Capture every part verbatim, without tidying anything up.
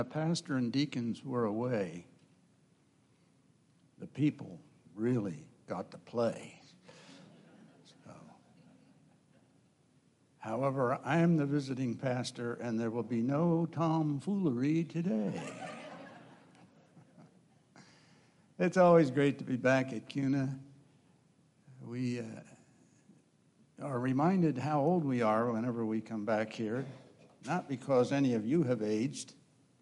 The pastor and deacons were away. The people really got to play. So, however, I am the visiting pastor, and there will be no tomfoolery today. It's always great to be back at Kuna. We uh, are reminded how old we are whenever we come back here, not because any of you have aged,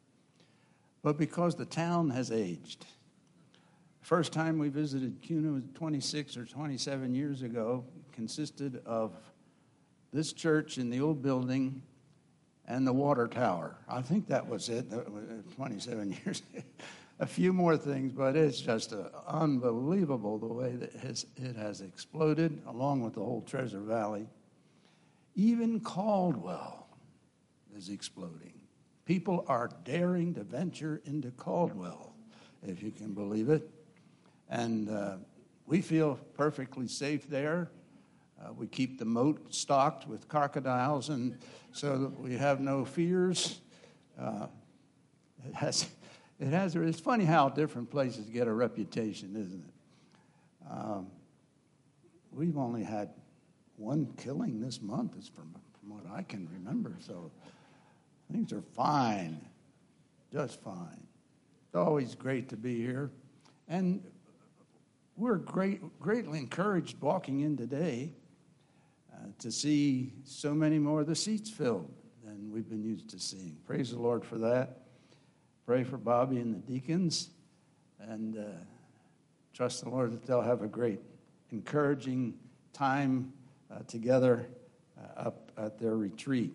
but because the town has aged. The first time we visited Kuna was twenty-six or twenty-seven years ago. It consisted of this church in the old building and the water tower. I think that was it, twenty-seven years. A few more things, but it's just uh, unbelievable the way that it has, it has exploded, along with the whole Treasure Valley. Even Caldwell is exploding. People are daring to venture into Caldwell, if you can believe it. And uh, we feel perfectly safe there. Uh, we keep the moat stocked with crocodiles, and so that we have no fears. Uh, it has, it has. It's funny how different places get a reputation, isn't it? Um, we've only had one killing this month, is from, from what I can remember. So things are fine, just fine. It's always great to be here, and we're great, greatly encouraged walking in today. Uh, to see so many more of the seats filled than we've been used to seeing. Praise the Lord for that. Pray for Bobby and the deacons, and uh, trust the Lord that they'll have a great, encouraging time uh, together uh, up at their retreat.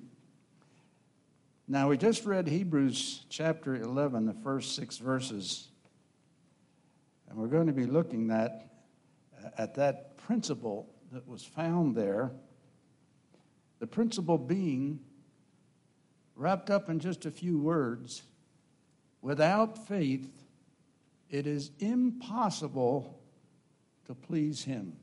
Now, we just read Hebrews chapter eleven, the first six verses, and we're going to be looking at, at that principle that was found there. The principle being, wrapped up in just a few words, without faith, it is impossible to please him.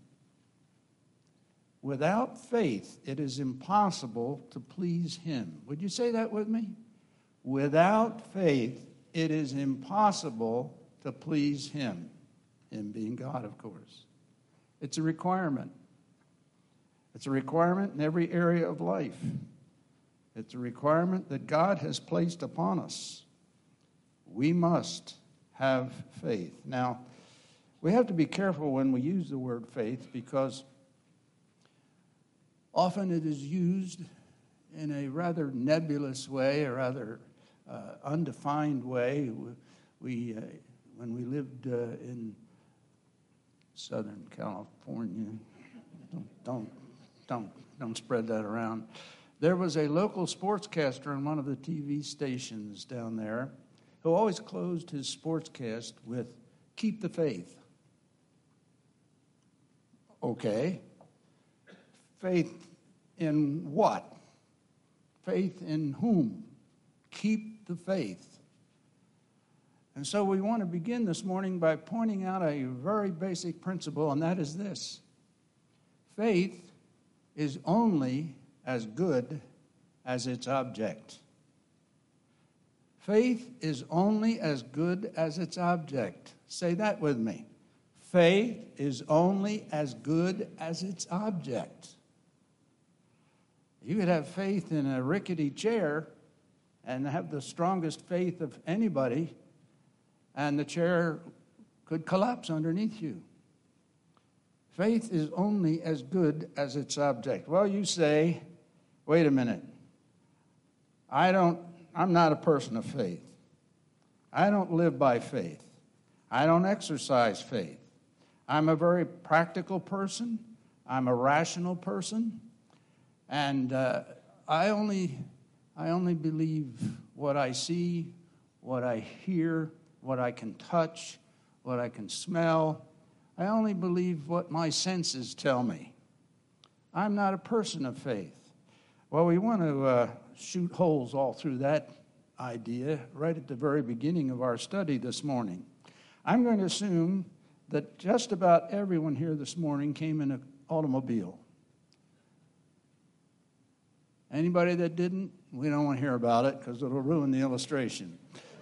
Without faith, it is impossible to please him. Would you say that with me? Without faith, it is impossible to please him. Him being God, of course. It's a requirement. It's a requirement in every area of life. It's a requirement that God has placed upon us. We must have faith. Now, we have to be careful when we use the word faith, because often it is used in a rather nebulous way, a rather uh, undefined way. We, uh, when we lived uh, in Southern California, don't, don't Don't, don't spread that around. There was a local sportscaster on one of the T V stations down there who always closed his sportscast with, "Keep the faith." Okay. Faith in what? Faith in whom? Keep the faith. And so we want to begin this morning by pointing out a very basic principle, and that is this. Faith is only as good as its object. Faith is only as good as its object. Say that with me. Faith is only as good as its object. You could have faith in a rickety chair and have the strongest faith of anybody, and the chair could collapse underneath you. Faith is only as good as its object. Well, you say, wait a minute. I don't, I'm not a person of faith. I don't live by faith. I don't exercise faith. I'm a very practical person. I'm a rational person. And uh, I only, I only believe what I see, what I hear, what I can touch, what I can smell. I only believe what my senses tell me. I'm not a person of faith. Well, we want to uh, shoot holes all through that idea right at the very beginning of our study this morning. I'm going to assume that just about everyone here this morning came in an automobile. Anybody that didn't, we don't want to hear about it because it'll ruin the illustration.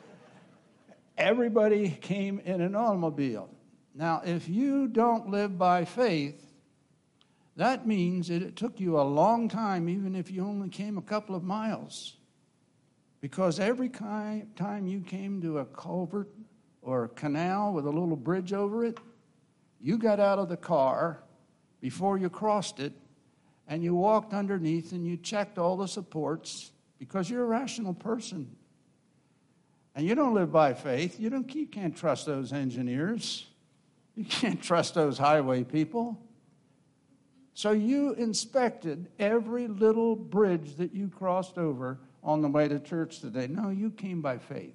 everybody came in an automobile. Now, if you don't live by faith, that means that it took you a long time, even if you only came a couple of miles. Because every time you came to a culvert or a canal with a little bridge over it, you got out of the car before you crossed it, and you walked underneath and you checked all the supports, because you're a rational person. And you don't live by faith. You don't. You can't trust those engineers. You can't trust those highway people. So you inspected every little bridge that you crossed over on the way to church today. No, you came by faith.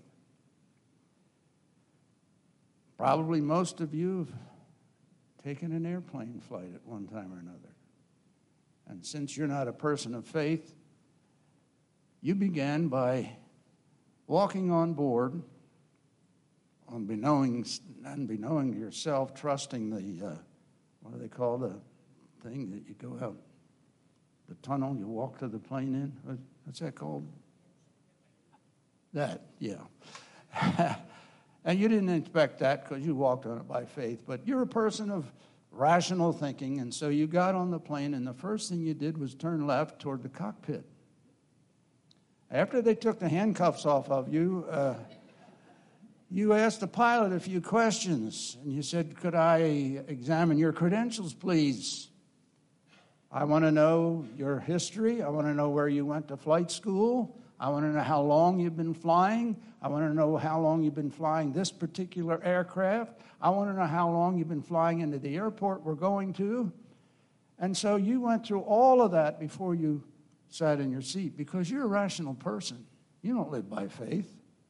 Probably most of you have taken an airplane flight at one time or another. And since you're not a person of faith, you began by walking on board, unbeknowing, unbeknowing to yourself, trusting the, uh, what do they call the thing that you go out, the tunnel you walk to the plane in? What's that called? That, yeah. And you didn't expect that because you walked on it by faith, but you're a person of rational thinking, and so you got on the plane, and the first thing you did was turn left toward the cockpit. After they took the handcuffs off of you, uh, you asked the pilot a few questions, and you said, could I examine your credentials, please? I want to know your history. I want to know where you went to flight school. I want to know how long you've been flying. I want to know how long you've been flying this particular aircraft. I want to know how long you've been flying into the airport we're going to. And so you went through all of that before you sat in your seat, because you're a rational person. You don't live by faith.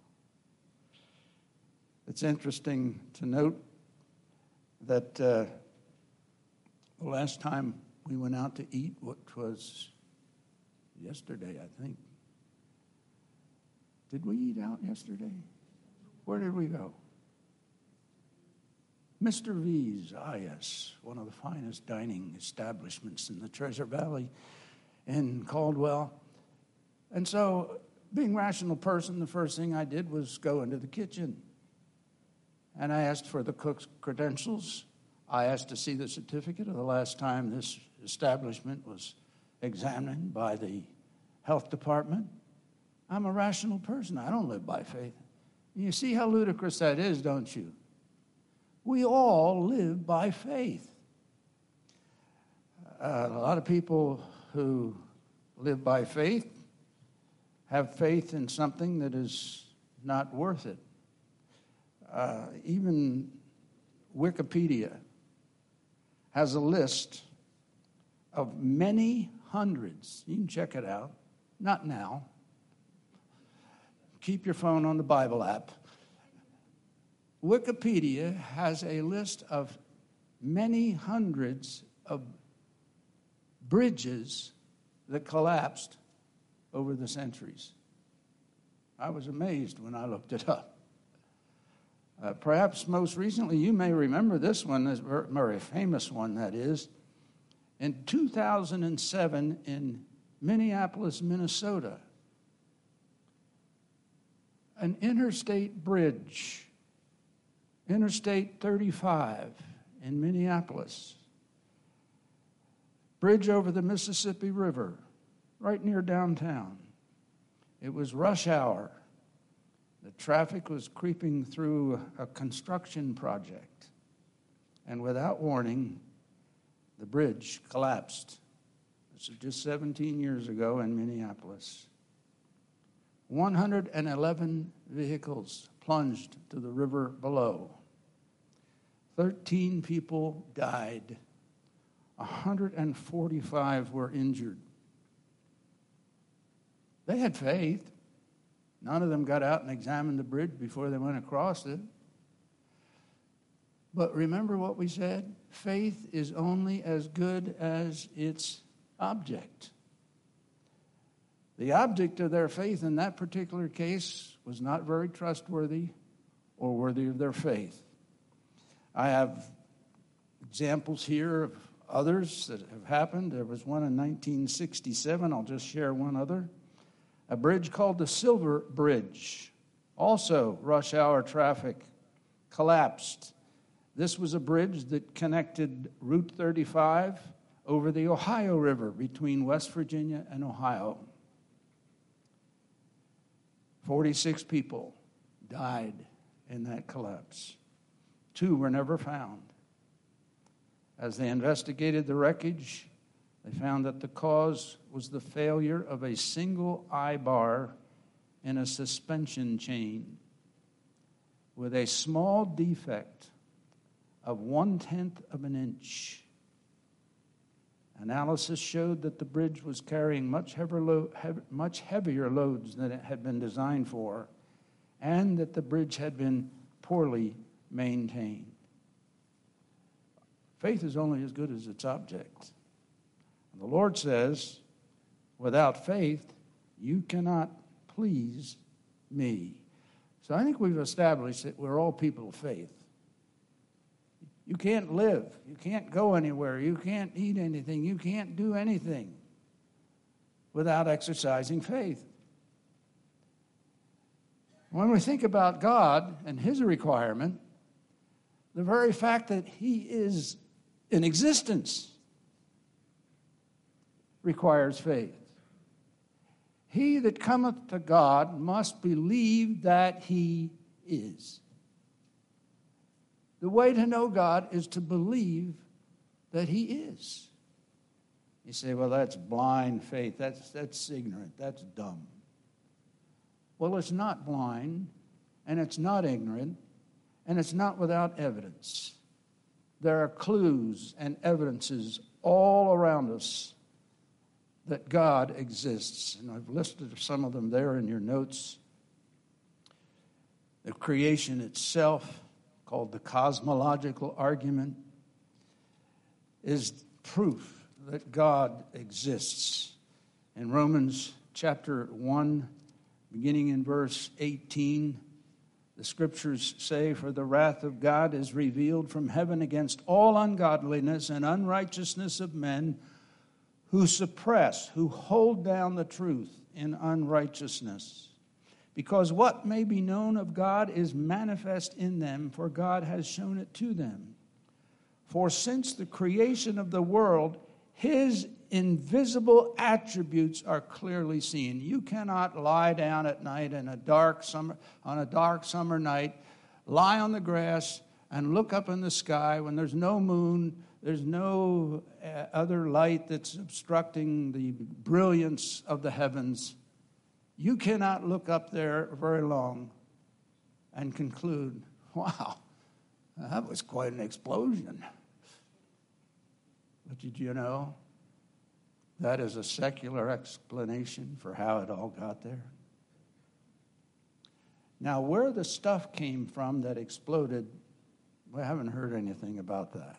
It's interesting to note that uh, the last time we went out to eat, which was yesterday, I think. Did we eat out yesterday? Where did we go? Mister V's, ah yes, one of the finest dining establishments in the Treasure Valley in Caldwell. And so, being a rational person, the first thing I did was go into the kitchen. And I asked for the cook's credentials. I asked to see the certificate of the last time this establishment was examined by the health department. I'm a rational person. I don't live by faith. You see how ludicrous that is, don't you? We all live by faith. Uh, a lot of people who live by faith have faith in something that is not worth it. Uh, even Wikipedia has a list of many hundreds. You can check it out. Not now. Keep your phone on the Bible app. Wikipedia has a list of many hundreds of bridges that collapsed over the centuries. I was amazed when I looked it up. Uh, perhaps most recently, you may remember this one, this very famous one, that is. In two thousand seven, in Minneapolis, Minnesota, an interstate bridge, Interstate thirty-five in Minneapolis, bridge over the Mississippi River, right near downtown. It was rush hour. The traffic was creeping through a construction project, and without warning, the bridge collapsed. This was just seventeen years ago in Minneapolis. one hundred eleven vehicles plunged to the river below. thirteen people died. one hundred forty-five were injured. They had faith. None of them got out and examined the bridge before they went across it. But remember what we said? Faith is only as good as its object. The object of their faith in that particular case was not very trustworthy or worthy of their faith. I have examples here of others that have happened. There was one in nineteen sixty-seven. I'll just share one other. A bridge called the Silver Bridge Also, rush hour traffic collapsed. This was a bridge that connected Route thirty-five over the Ohio River between West Virginia and Ohio. forty-six people died in that collapse. Two were never found. As they investigated the wreckage, they found that the cause was the failure of a single eye bar in a suspension chain with a small defect of one-tenth of an inch. Analysis showed that the bridge was carrying much heavier, lo- heavy, much heavier loads than it had been designed for, and that the bridge had been poorly maintained. Faith is only as good as its object. And the Lord says, without faith, you cannot please me. So I think we've established that we're all people of faith. You can't live. You can't go anywhere. You can't eat anything. You can't do anything without exercising faith. When we think about God and his requirement, the very fact that he is in existence requires faith. He that cometh to God must believe that he is. The way to know God is to believe that he is. You say, well, that's blind faith. That's, that's ignorant. That's dumb. Well, it's not blind, and it's not ignorant, and it's not without evidence. There are clues and evidences all around us that God exists. And I've listed some of them there in your notes. The creation itself, called the cosmological argument, is proof that God exists. In Romans chapter one, beginning in verse eighteen, the scriptures say, "For the wrath of God is revealed from heaven against all ungodliness and unrighteousness of men who suppress, who hold down the truth in unrighteousness. Because what may be known of God is manifest in them, for God has shown it to them. For since the creation of the world, his invisible attributes are clearly seen." You cannot lie down at night in a dark summer, on a dark summer night, lie on the grass and look up in the sky when there's no moon, there's no uh, other light that's obstructing the brilliance of the heavens. You cannot look up there very long and conclude, wow, that was quite an explosion. But did you know that is a secular explanation for how it all got there? Now, where the stuff came from that exploded, we haven't heard anything about that.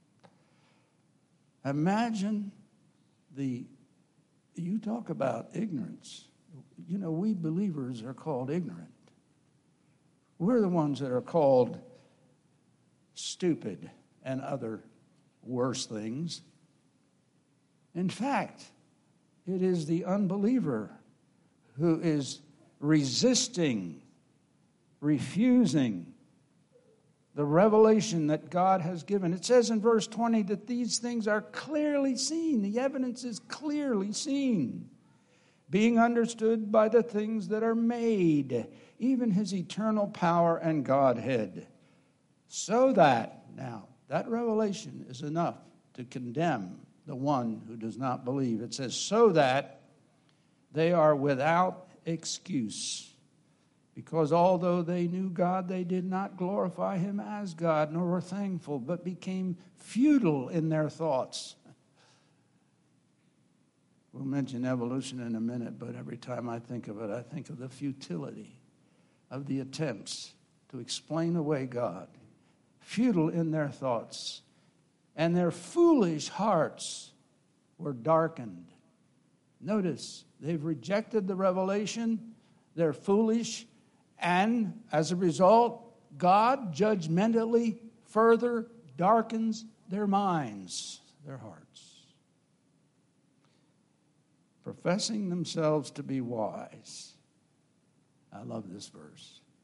Imagine the, you talk about ignorance. You know, we believers are called ignorant. We're the ones that are called stupid and other worse things. In fact, it is the unbeliever who is resisting, refusing the revelation that God has given. It says in verse twenty that these things are clearly seen. The evidence is clearly seen, being understood by the things that are made, even his eternal power and Godhead. So that, now, that revelation is enough to condemn the one who does not believe. It says, so that they are without excuse. Because although they knew God, they did not glorify him as God, nor were thankful, but became futile in their thoughts. We'll mention evolution in a minute, but every time I think of it, I think of the futility of the attempts to explain away God. Futile in their thoughts, and their foolish hearts were darkened. Notice, they've rejected the revelation, they're foolish, and as a result, God judgmentally further darkens their minds, their hearts. Professing themselves to be wise. I love this verse.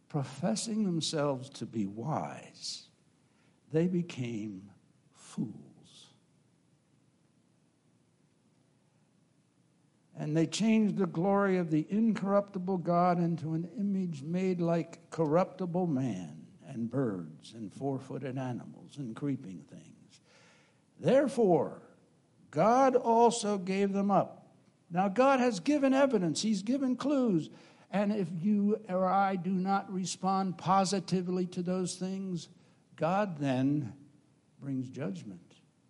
professing themselves to be wise, they became fools. And they changed the glory of the incorruptible God into an image made like corruptible man and birds and four-footed animals and creeping things. Therefore, God also gave them up. Now, God has given evidence. He's given clues. And if you or I do not respond positively to those things, God then brings judgment.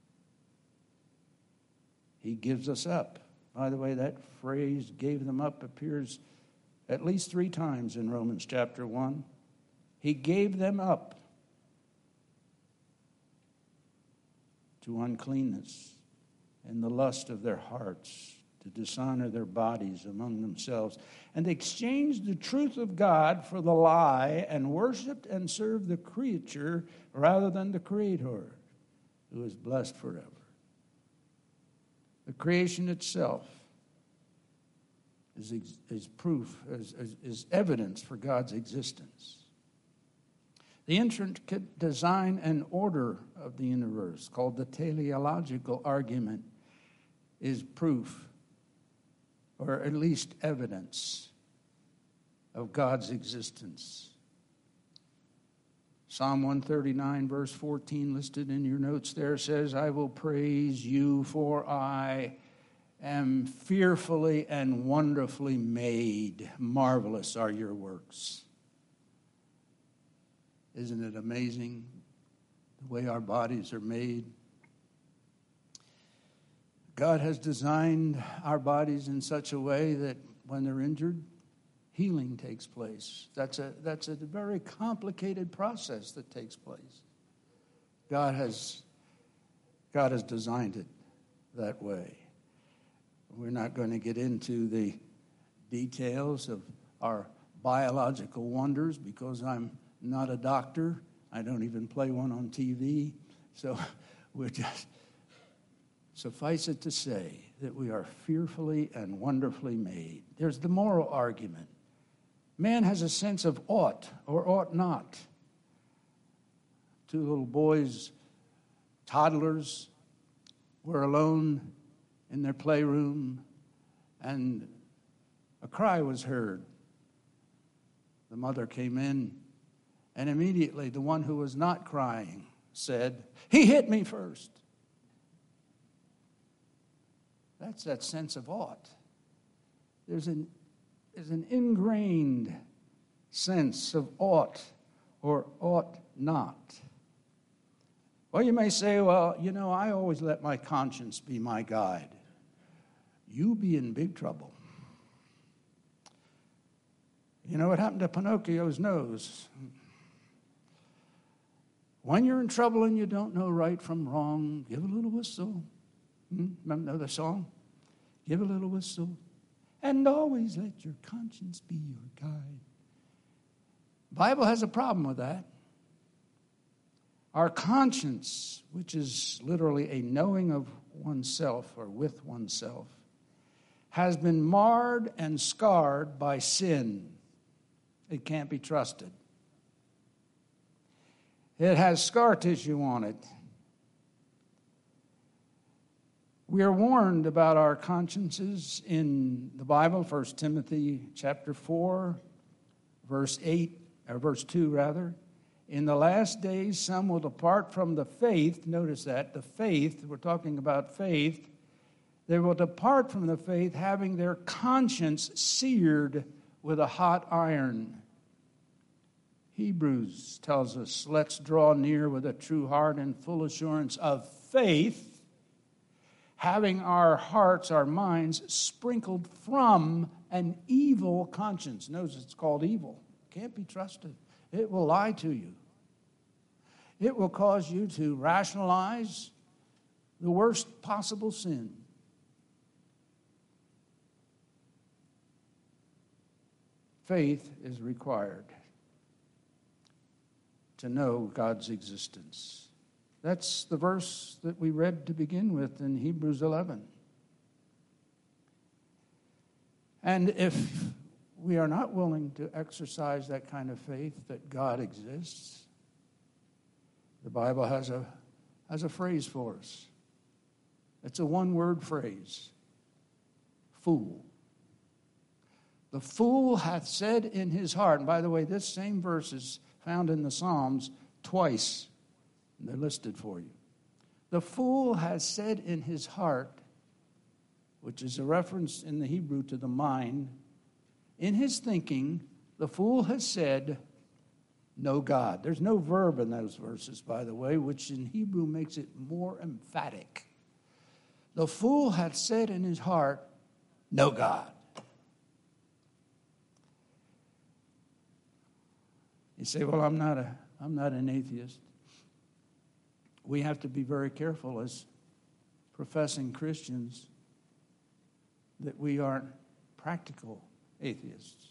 He gives us up. By the way, that phrase, gave them up, appears at least three times in Romans chapter one. He gave them up to uncleanness and the lust of their hearts, to dishonor their bodies among themselves, and exchanged the truth of God for the lie, and worshiped and served the creature rather than the Creator, who is blessed forever. The creation itself is, is proof, is, is, is evidence for God's existence. The intricate design and order of the universe, called the teleological argument, is proof, or at least evidence, of God's existence. Psalm one thirty-nine, verse fourteen, listed in your notes there, says, I will praise you, for I am fearfully and wonderfully made. Marvelous are your works. Isn't it amazing the way our bodies are made? God has designed our bodies in such a way that when they're injured, healing takes place. That's a, that's a very complicated process that takes place. God has, God has designed it that way. We're not going to get into the details of our biological wonders because I'm not a doctor. I don't even play one on T V. So we're just, suffice it to say that we are fearfully and wonderfully made. There's the moral argument. Man has a sense of ought or ought not. Two little boys, toddlers, were alone in their playroom, and a cry was heard. The mother came in, and immediately the one who was not crying said, "He hit me first." That's that sense of ought. There's an, there's an ingrained sense of ought or ought not. Well, you may say, well, you know, I always let my conscience be my guide. You be in big trouble. You know what happened to Pinocchio's nose? When you're in trouble and you don't know right from wrong, give a little whistle. Hmm? Remember the song? Give a little whistle. And always let your conscience be your guide. The Bible has a problem with that. Our conscience, which is literally a knowing of oneself or with oneself, has been marred and scarred by sin. It can't be trusted. It has scar tissue on it. We are warned about our consciences in the Bible, First Timothy chapter four, verse eight, or verse two rather. In the last days, some will depart from the faith. Notice that, the faith, we're talking about faith. They will depart from the faith, having their conscience seared with a hot iron. Hebrews tells us, let's draw near with a true heart and full assurance of faith, having our hearts, our minds sprinkled from an evil conscience. Notice it's called evil. Can't be trusted. It will lie to you. It will cause you to rationalize the worst possible sin. Faith is required to know God's existence. That's the verse that we read to begin with in Hebrews eleven. And if we are not willing to exercise that kind of faith that God exists, the Bible has a, has a phrase for us. It's a one-word phrase. Fool. The fool hath said in his heart, and by the way, this same verse is found in the Psalms twice, and they're listed for you. The fool has said in his heart, which is a reference in the Hebrew to the mind, in his thinking, the fool has said, no God. There's no verb in those verses, by the way, which in Hebrew makes it more emphatic. The fool hath said in his heart, no God. You say, well, I'm not a, I'm not an atheist. We have to be very careful as professing Christians that we aren't practical atheists.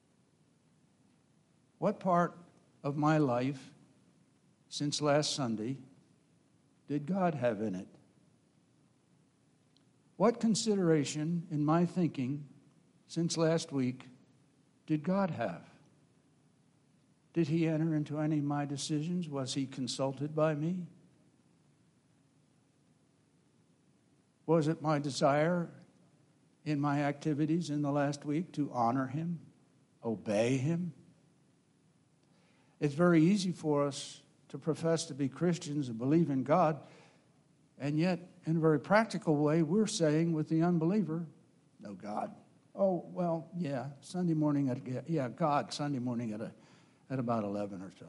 What part of my life since last Sunday did God have in it? What consideration in my thinking since last week did God have? Did he enter into any of my decisions? Was he consulted by me? Was it my desire in my activities in the last week to honor him, obey him? It's very easy for us to profess to be Christians and believe in God, and yet, in a very practical way, we're saying with the unbeliever, no God. Oh, well, yeah, Sunday morning at, yeah, God, Sunday morning at a, at about eleven or so.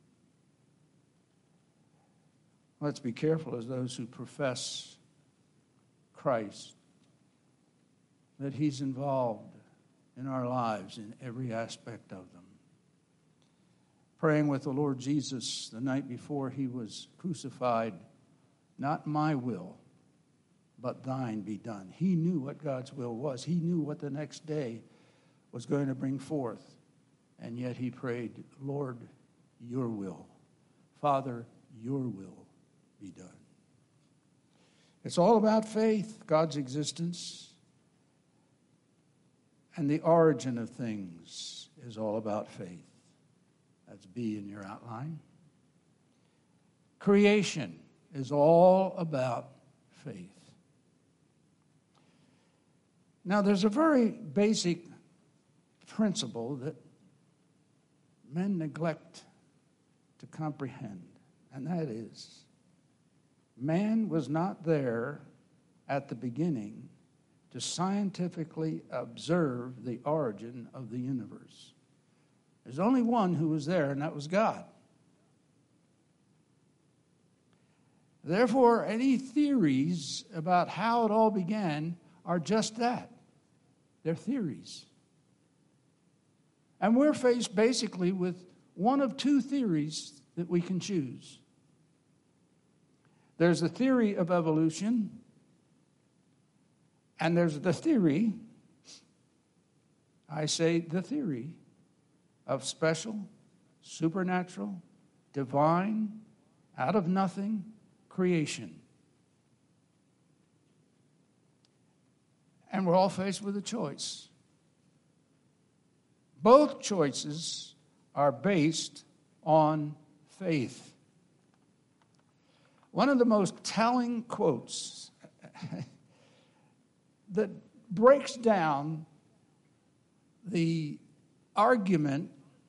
Let's be careful as those who profess Christ, that he's involved in our lives in every aspect of them. Praying with the Lord Jesus the night before he was crucified, not my will, but thine be done. He knew what God's will was. He knew what the next day was going to bring forth. And yet he prayed, Lord, your will. Father, your will be done. It's all about faith, God's existence. And the origin of things is all about faith. That's B in your outline. Creation is all about faith. Now, there's a very basic principle that men neglect to comprehend, and that is, man was not there at the beginning to scientifically observe the origin of the universe. There's only one who was there, and that was God. Therefore, any theories about how it all began are just that. They're theories. And we're faced basically with one of two theories that we can choose. There's the theory of evolution, and there's the theory, I say the theory, of special, supernatural, divine, out of nothing creation. And we're all faced with a choice. Both choices are based on faith. One of the most telling quotes that breaks down the argument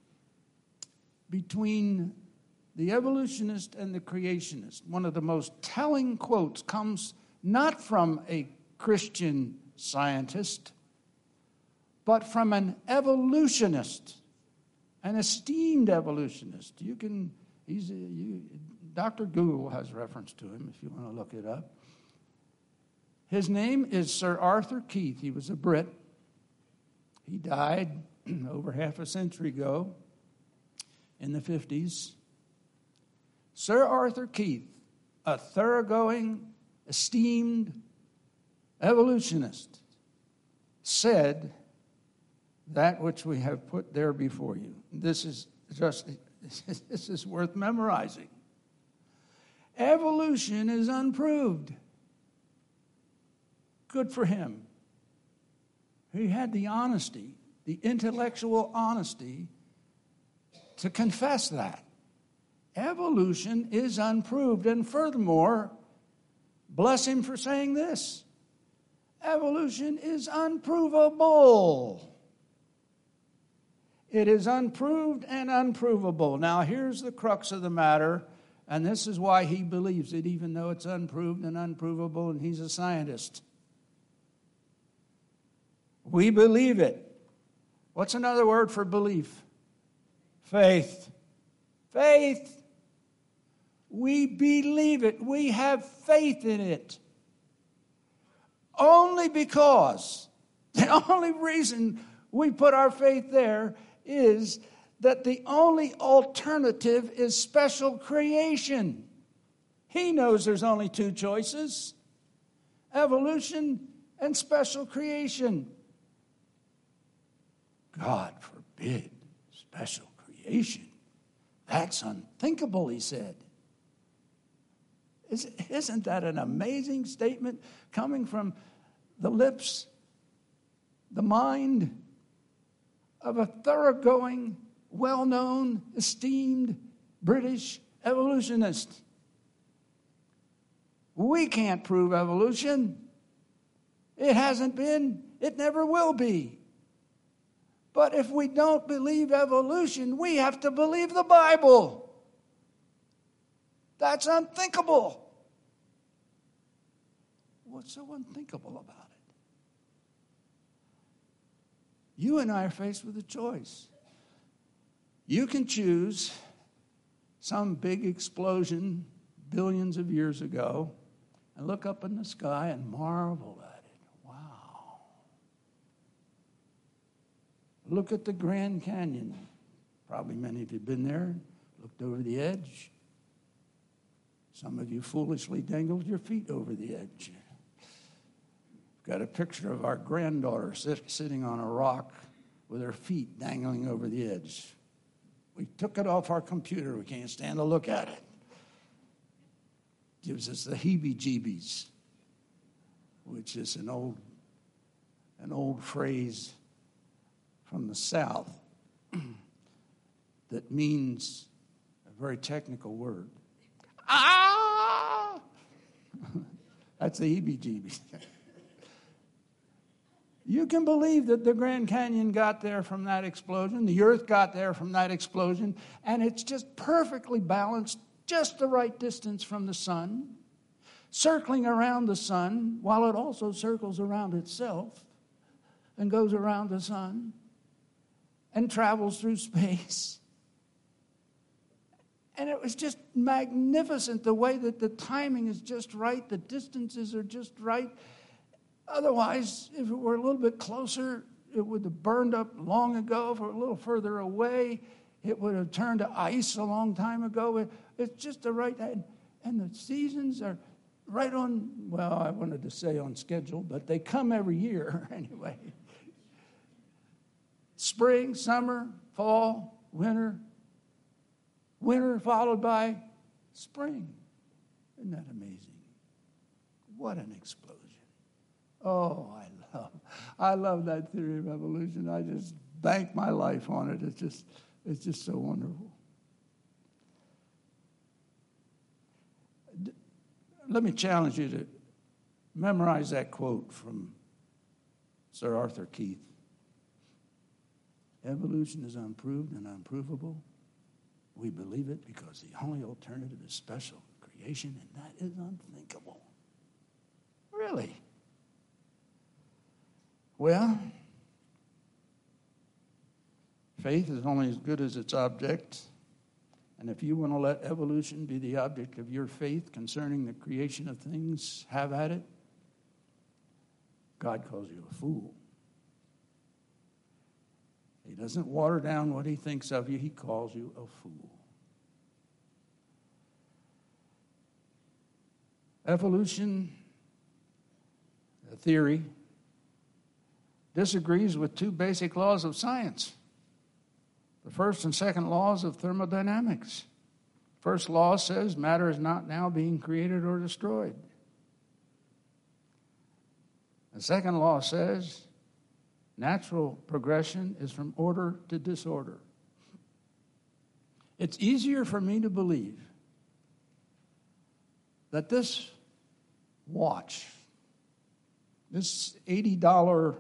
between the evolutionist and the creationist. One of the most telling quotes comes not from a Christian scientist, but from an evolutionist, an esteemed evolutionist. You can, he's a, you, Doctor Google has reference to him if you want to look it up. His name is Sir Arthur Keith. He was a Brit. He died over half a century ago in the fifties. Sir Arthur Keith, a thoroughgoing, esteemed evolutionist, said that which we have put there before you. This is just, this is worth memorizing. Evolution is unproved. Good for him. He had the honesty the intellectual honesty to confess that. Evolution is unproved. And furthermore, bless him for saying this, evolution is unprovable. It is unproved and unprovable. Now, here's the crux of the matter, and this is why he believes it, even though it's unproved and unprovable, and he's a scientist. We believe it. What's another word for belief? Faith. Faith. We believe it. We have faith in it. Only because, the only reason we put our faith there is that the only alternative is special creation. He knows there's only two choices, evolution and special creation. God forbid special creation. That's unthinkable, he said. Isn't that an amazing statement coming from the lips, the mind of a thoroughgoing, well-known, esteemed British evolutionist? We can't prove evolution. It hasn't been. It never will be. But if we don't believe evolution, we have to believe the Bible. That's unthinkable. What's so unthinkable about it? You and I are faced with a choice. You can choose some big explosion billions of years ago and look up in the sky and marvel at it. Wow. Look at the Grand Canyon. Probably many of you have been there, looked over the edge. Some of you foolishly dangled your feet over the edge. Got a picture of our granddaughter sit, sitting on a rock with her feet dangling over the edge. We took it off our computer. We can't stand to look at it. Gives us the heebie-jeebies, which is an old, an old phrase from the South that means a very technical word. Ah! That's the heebie-jeebies. You can believe that the Grand Canyon got there from that explosion, the earth got there from that explosion, and it's just perfectly balanced, just the right distance from the sun, circling around the sun while it also circles around itself and goes around the sun and travels through space. And it was just magnificent, the way that the timing is just right, the distances are just right. Otherwise, if it were a little bit closer, it would have burned up long ago. If it were a little further away, it would have turned to ice a long time ago. It, it's just the right, and, and the seasons are right on, well, I wanted to say on schedule, but they come every year anyway. Spring, summer, fall, winter. Winter followed by spring. Isn't that amazing? What an explosion. Oh, I love, I love that theory of evolution. I just bank my life on it. It's just, it's just so wonderful. Let me challenge you to memorize that quote from Sir Arthur Keith. Evolution is unproved and unprovable. We believe it because the only alternative is special creation, and that is unthinkable. Really? Well, faith is only as good as its object. And if you want to let evolution be the object of your faith concerning the creation of things, have at it. God calls you a fool. He doesn't water down what he thinks of you. He calls you a fool. Evolution, a theory, disagrees with two basic laws of science. The first and second laws of thermodynamics. First law says matter is not now being created or destroyed. The second law says Natural progression is from order to disorder. It's easier for me to believe that this watch, this eighty dollars,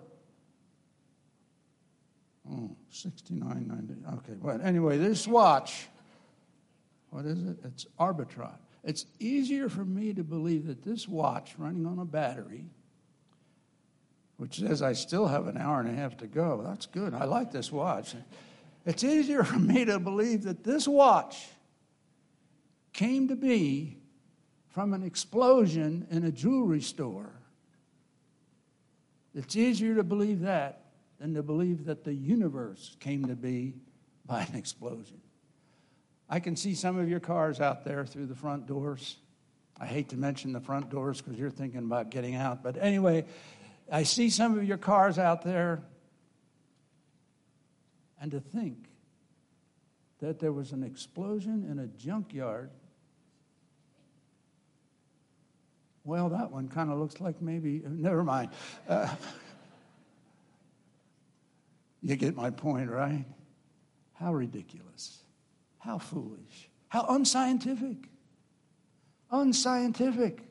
oh, sixty-nine ninety, okay, but anyway, this watch, what is it? It's Arbitron. It's easier for me to believe that this watch running on a battery, which says I still have an hour and a half to go. That's good. I like this watch. It's easier for me to believe that this watch came to be from an explosion in a jewelry store. It's easier to believe that than to believe that the universe came to be by an explosion. I can see some of your cars out there through the front doors. I hate to mention the front doors because you're thinking about getting out. But anyway, I see some of your cars out there. And to think that there was an explosion in a junkyard, well, that one kind of looks like maybe, never mind. Uh, you get my point, right? How ridiculous. How foolish. How unscientific. Unscientific.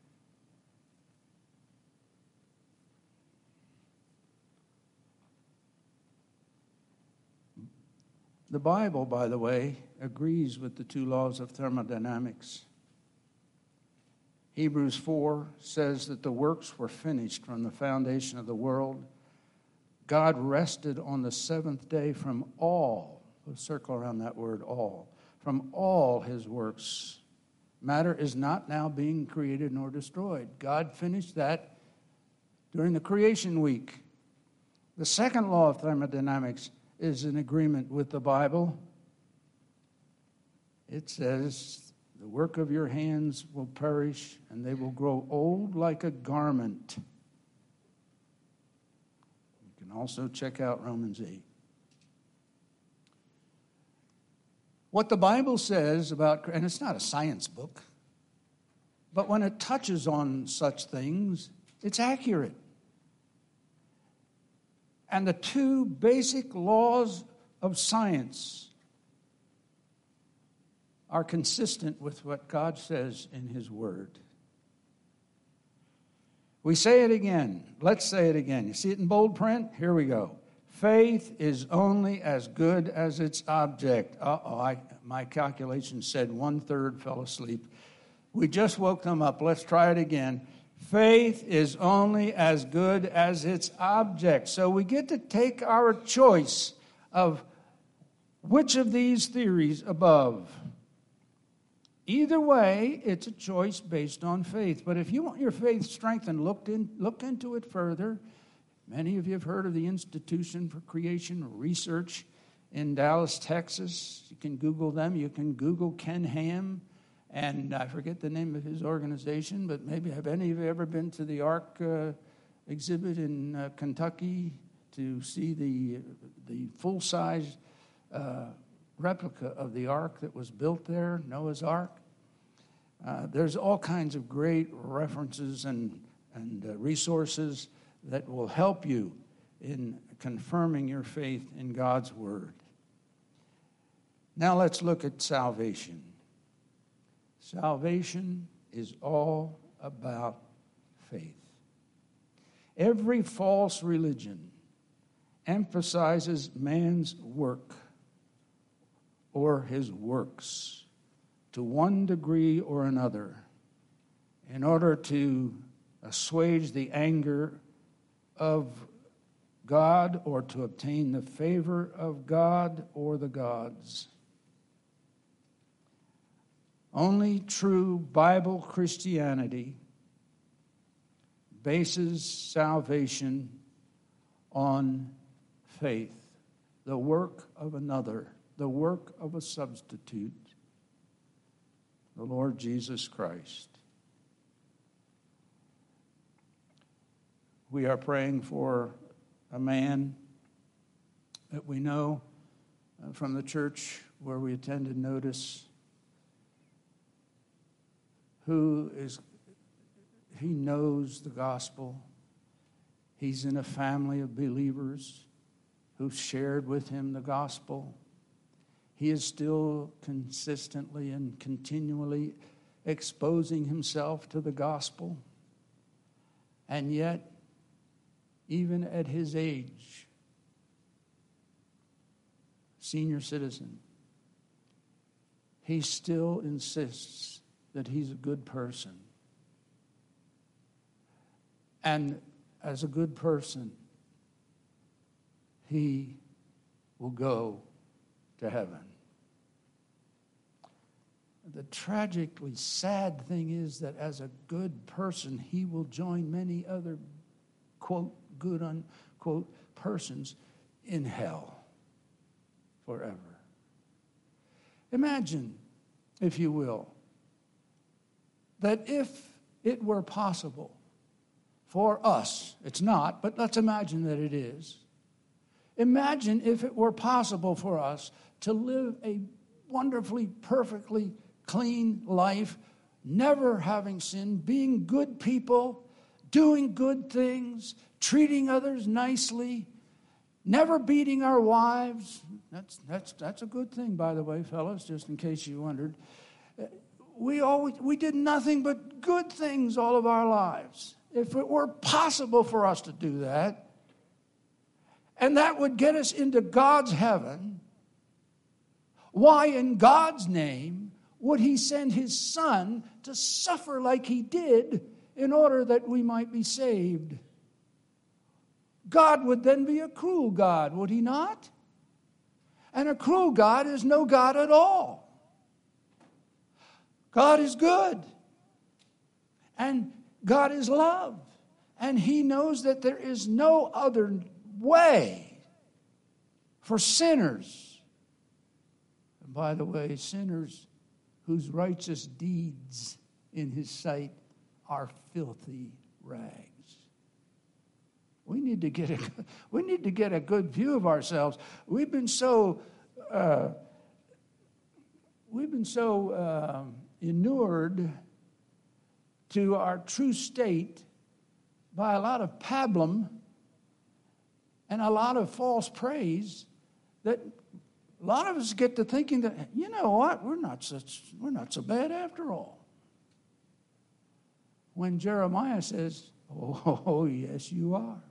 The Bible, by the way, agrees with the two laws of thermodynamics. Hebrews four says that the works were finished from the foundation of the world. God rested on the seventh day from all, we'll circle around that word all, from all his works. Matter is not now being created nor destroyed. God finished that during the creation week. The second law of thermodynamics is in agreement with the Bible. It says, the work of your hands will perish, and they will grow old like a garment. You can also check out Romans eight. What the Bible says about, and it's not a science book, but when it touches on such things, it's accurate. And the two basic laws of science are consistent with what God says in his word. We say it again. Let's say it again. You see it in bold print? Here we go. Faith is only as good as its object. Uh-oh, I, my calculation said one-third fell asleep. We just woke them up. Let's try it again. Faith is only as good as its object. So we get to take our choice of which of these theories above. Either way, it's a choice based on faith. But if you want your faith strengthened, look, in, look into it further. Many of you have heard of the Institution for Creation Research in Dallas, Texas. You can Google them. You can Google Ken Ham. And I forget the name of his organization, but maybe have any of you ever been to the Ark uh, exhibit in uh, Kentucky to see the the full-size uh, replica of the Ark that was built there, Noah's Ark? Uh, there's all kinds of great references and, and uh, resources that will help you in confirming your faith in God's Word. Now let's look at salvation. Salvation is all about faith. Every false religion emphasizes man's work or his works to one degree or another in order to assuage the anger of God or to obtain the favor of God or the gods. Only true Bible Christianity bases salvation on faith, the work of another, the work of a substitute, the Lord Jesus Christ. We are praying for a man that we know from the church where we attended notice, who is, he knows the gospel. He's in a family of believers who've shared with him the gospel. He is still consistently and continually exposing himself to the gospel. And yet, even at his age, senior citizen, he still insists that he's a good person. And as a good person, he will go to heaven. The tragically sad thing is that as a good person, he will join many other, quote, good, unquote, persons in hell forever. Imagine, if you will, that if it were possible for us, it's not, but let's imagine that it is. Imagine if it were possible for us to live a wonderfully, perfectly clean life, never having sinned, being good people, doing good things, treating others nicely, never beating our wives. That's that's that's a good thing, by the way, fellas, just in case you wondered. We always we did nothing but good things all of our lives. If it were possible for us to do that, and that would get us into God's heaven, why in God's name would he send his son to suffer like he did in order that we might be saved? God would then be a cruel God, would he not? And a cruel God is no God at all. God is good. And God is love. And he knows that there is no other way for sinners. And by the way, sinners whose righteous deeds in his sight are filthy rags. We need to get a, we need to get a good view of ourselves. We've been so uh, we've been so uh, inured to our true state by a lot of pablum and a lot of false praise that a lot of us get to thinking that, you know what, we're not such we're not so bad after all. When Jeremiah says, oh, oh yes, you are.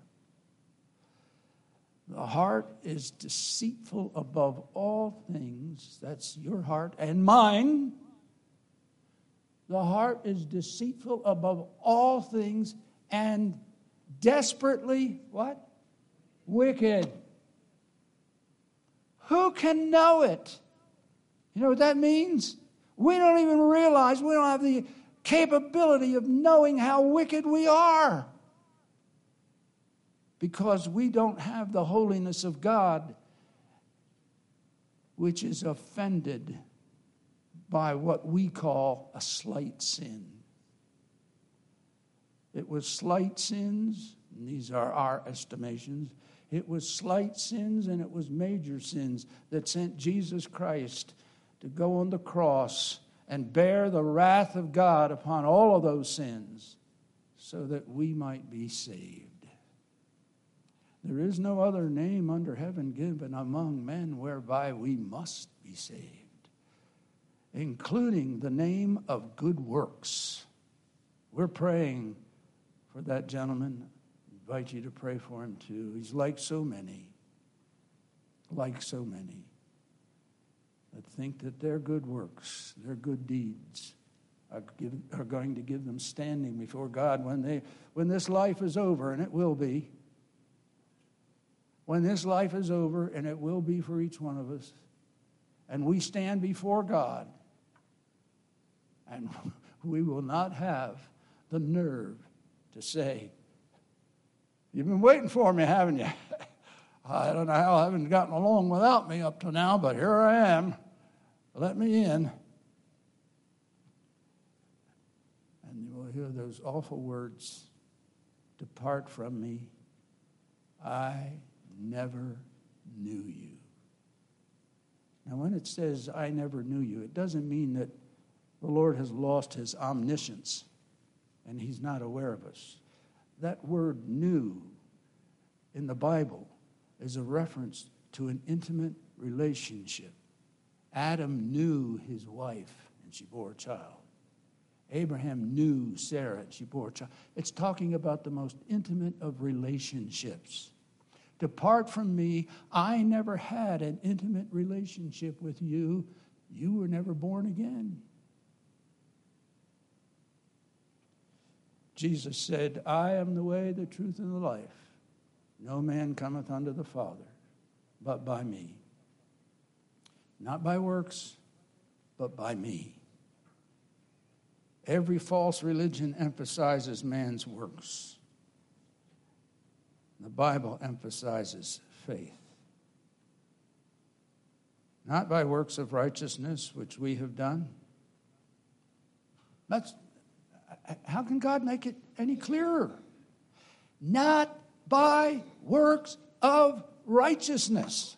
The heart is deceitful above all things. That's your heart and mine. The heart is deceitful above all things and desperately, what? Wicked. Who can know it? You know what that means? We don't even realize, we don't have the capability of knowing how wicked we are. Because we don't have the holiness of God, which is offended by what we call a slight sin. It was slight sins, and these are our estimations. It was slight sins and it was major sins that sent Jesus Christ to go on the cross and bear the wrath of God upon all of those sins so that we might be saved. There is no other name under heaven given among men whereby we must be saved, including the name of good works. We're praying for that gentleman. I invite you to pray for him too. He's like so many, like so many, that think that their good works, their good deeds are, give, are going to give them standing before God when they when this life is over, and it will be. When this life is over, and it will be for each one of us, and we stand before God, and we will not have the nerve to say, you've been waiting for me, haven't you? I don't know how I haven't gotten along without me up to now, but here I am. Let me in. And you will hear those awful words, depart from me. I never knew you. Now, when it says, I never knew you, it doesn't mean that the Lord has lost his omniscience and he's not aware of us. That word knew in the Bible is a reference to an intimate relationship. Adam knew his wife, and she bore a child. Abraham knew Sarah, and she bore a child. It's talking about the most intimate of relationships. Depart from me, I never had an intimate relationship with you. You were never born again. Jesus said, I am the way, the truth, and the life. No man cometh unto the Father, but by me. Not by works, but by me. Every false religion emphasizes man's works. The Bible emphasizes faith. Not by works of righteousness, which we have done. That's, how can God make it any clearer? Not by works of righteousness.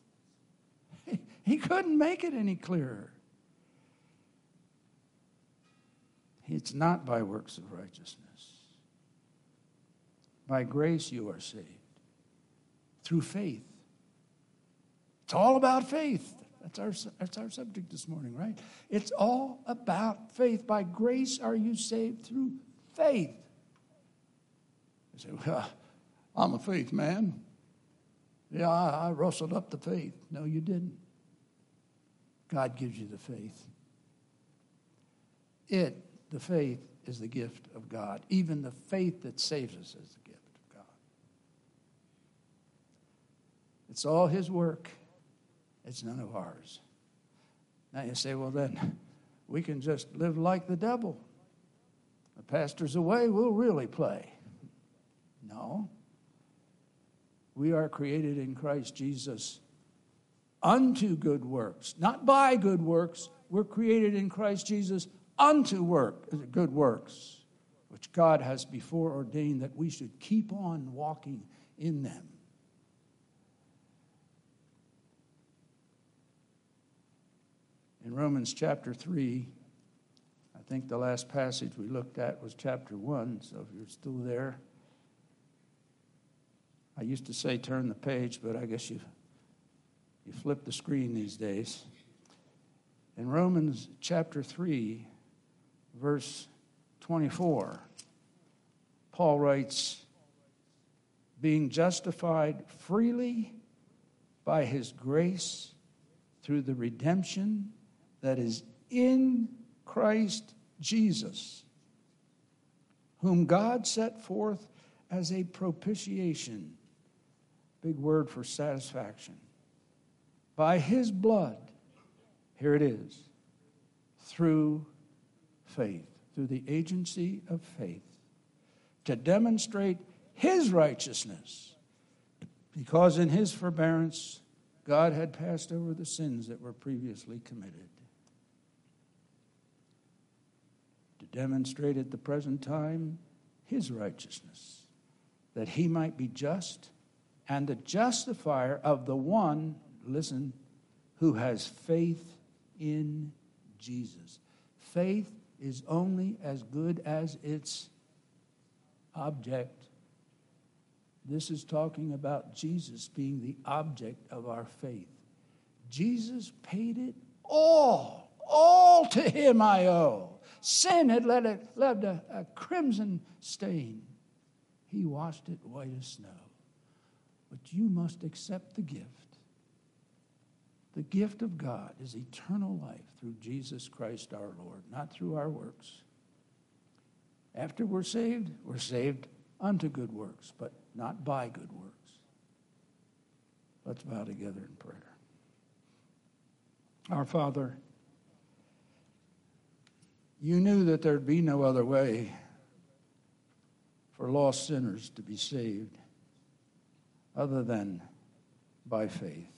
He couldn't make it any clearer. It's not by works of righteousness. By grace you are saved. Through faith. It's all about faith. That's our, that's our subject this morning, right? It's all about faith. By grace are you saved through faith. You say, well, I'm a faith man. Yeah, I, I rustled up the faith. No, you didn't. God gives you the faith. It, the faith, is the gift of God. Even the faith that saves us is the gift of God. It's all his work. It's none of ours. Now you say, well then, we can just live like the devil. The pastor's away, we'll really play. No. We are created in Christ Jesus unto good works. Not by good works. We're created in Christ Jesus unto work, good works, which God has before ordained that we should keep on walking in them. In Romans chapter three, I think the last passage we looked at was chapter one, so if you're still there. I used to say turn the page, but I guess you you flip the screen these days. In Romans chapter three, verse twenty-four, Paul writes, being justified freely by his grace through the redemption that is in Christ Jesus, whom God set forth as a propitiation, big word for satisfaction, by his blood, here it is, through faith, through the agency of faith, to demonstrate his righteousness, because in his forbearance God had passed over the sins that were previously committed. To demonstrate at the present time his righteousness, that he might be just and the justifier of the one, listen, who has faith in Jesus. Faith is only as good as its object. This is talking about Jesus being the object of our faith. Jesus paid it all. All to him I owe. Sin had led a, left a, a crimson stain. He washed it white as snow. But you must accept the gift. The gift of God is eternal life through Jesus Christ our Lord, not through our works. After we're saved, we're saved unto good works, but not by good works. Let's bow together in prayer. Our Father, you knew that there'd be no other way for lost sinners to be saved other than by faith.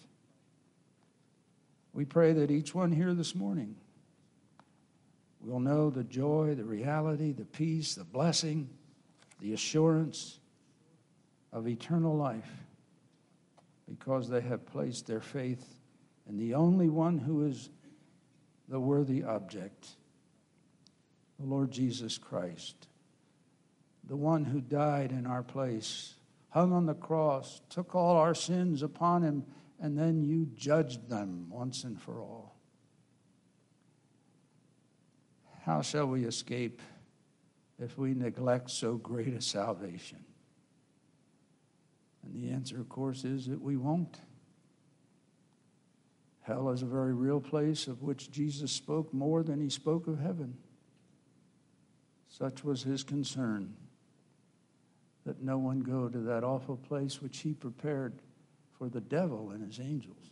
We pray that each one here this morning will know the joy, the reality, the peace, the blessing, the assurance of eternal life because they have placed their faith in the only one who is the worthy object, the Lord Jesus Christ, the one who died in our place hung on the cross, took all our sins upon him, and then you judged them once and for all. How shall we escape if we neglect so great a salvation? And the answer, of course, is that we won't. Hell is a very real place of which Jesus spoke more than he spoke of heaven. Such was his concern, that no one go to that awful place which he prepared for the devil and his angels.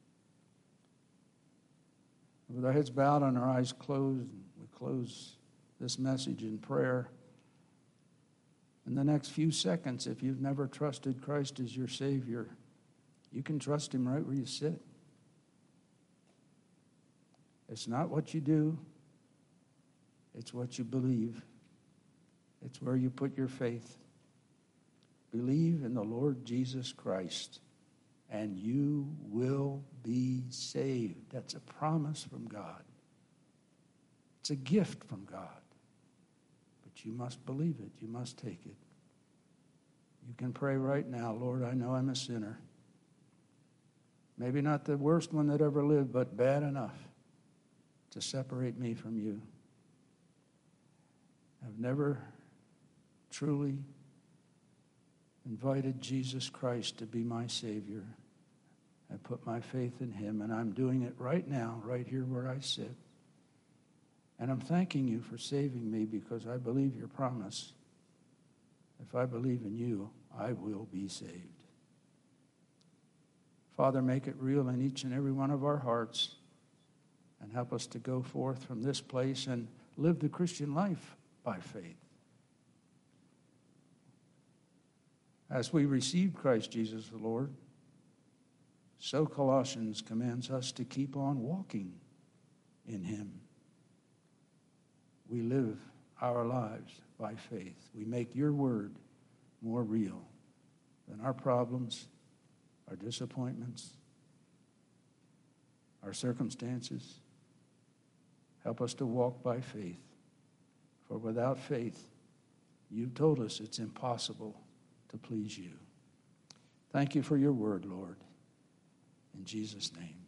With our heads bowed and our eyes closed, we close this message in prayer. In the next few seconds, if you've never trusted Christ as your Savior, you can trust him right where you sit. It's not what you do, it's what you believe. It's where you put your faith. Believe in the Lord Jesus Christ, and you will be saved. That's a promise from God. It's a gift from God. But you must believe it. You must take it. You can pray right now, Lord, I know I'm a sinner. Maybe not the worst one that ever lived, but bad enough to separate me from you. I've never truly invited Jesus Christ to be my Savior. I put my faith in him, and I'm doing it right now, right here where I sit. And I'm thanking you for saving me because I believe your promise. If I believe in you, I will be saved. Father, make it real in each and every one of our hearts, and help us to go forth from this place and live the Christian life by faith. As we receive Christ Jesus the Lord, so Colossians commands us to keep on walking in him. We live our lives by faith. We make your word more real than our problems, our disappointments, our circumstances. Help us to walk by faith. For without faith, you've told us it's impossible to please you. Thank you for your word, Lord. In Jesus' name.